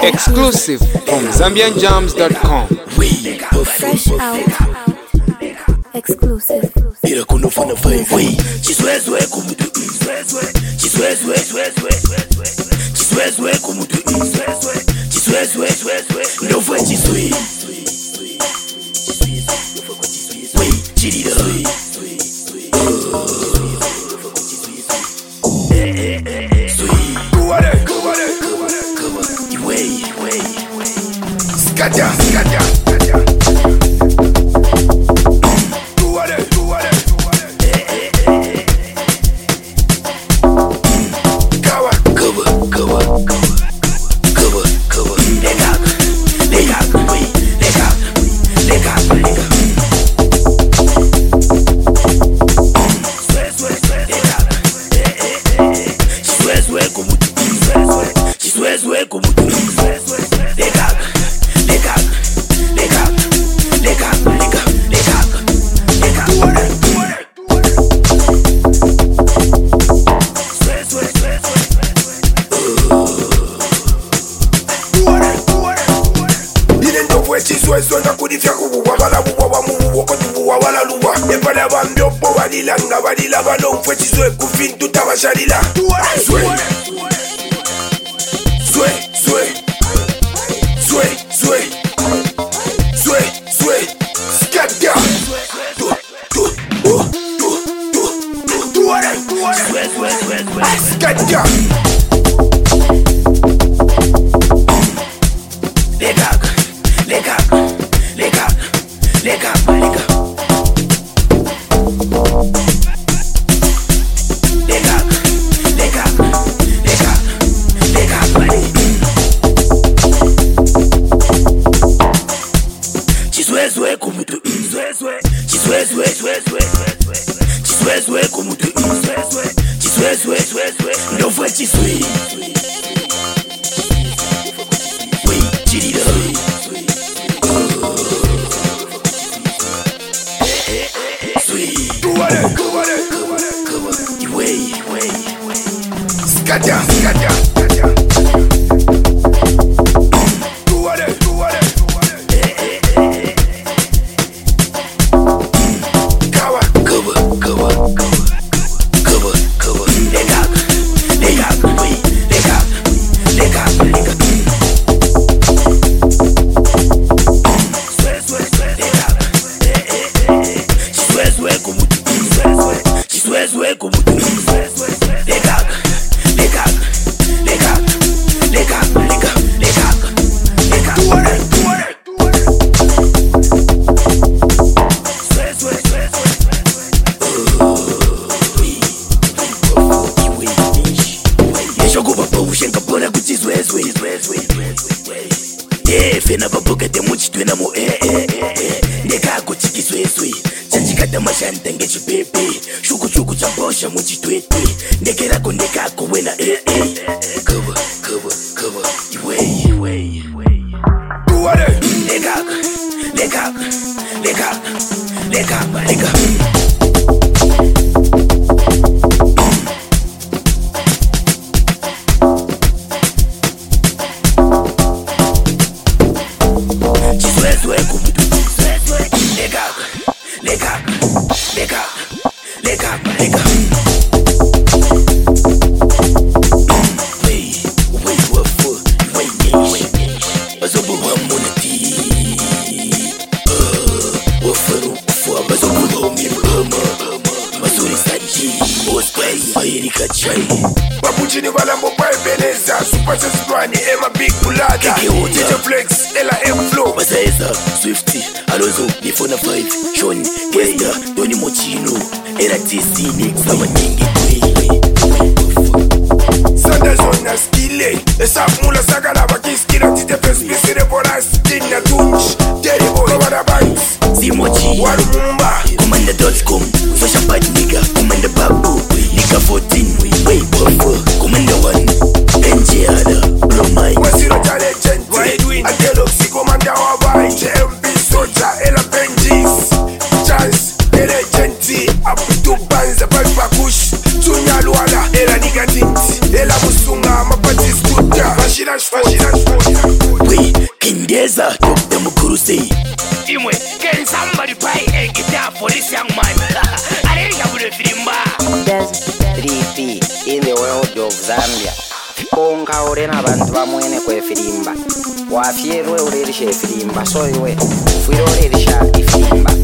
Exclusive from ZambianJams.com. Fresh out. Exclusive. Ira kuno fana vai vai. Chiswezwe kumutu. Chiswezwe kumutu. Chiswezwe. No foi chiswe. Wait, chirida. Skadja. Badila balon fue chiswe kufin tu tabasharila. Swe. Skadja. Skadja. No fue chiswe. Wait, chirida. Skadja. Fena babuka de muchitwe na mo Neka kuchikiswe Chanchikata mashanta ngechi pepe Shuku chambosha muchitwe Nekera kondeka kuwena Cover Iwe Leka Babuchini balambo pa Ebeneza Super Sesbrani, Emma Big Bulada DJ Flex, Ella M-Flow Masaesa, Swifty, Alonso, Nifona 5 Sean, Kesta, Tony Mochino Era TC, Nick, Sama Nyingi Sanda Zona Skile Esa Mula Sagala Bakiskila Tite Pespisi Reboras Tina Tunch Terrible Robada Banks Zimochi Warumumba Commander.com Fasha Bad Nigga Commander Babu Nigga 14 Way Buffer Commander 1 NJ Romai Wasiro Legend Adeloxy Commander Wabai JMB Soja Ella Benjis Chance Legend Aputu Banza Bakush Tunya Luala Ella Nigga Tinti Ella Musunga Mapati Stuka Mashina Shfashi We Kindeza the Mukurusi. Imwe can somebody buy a guitar for this young man? I didn't have the Filimba. There's 3P in the world of Zambia. Konka urena abantu bamwene kwe Filimba. Wafierwe urerisha Filimba. So iwe fuirorerisha Filimba.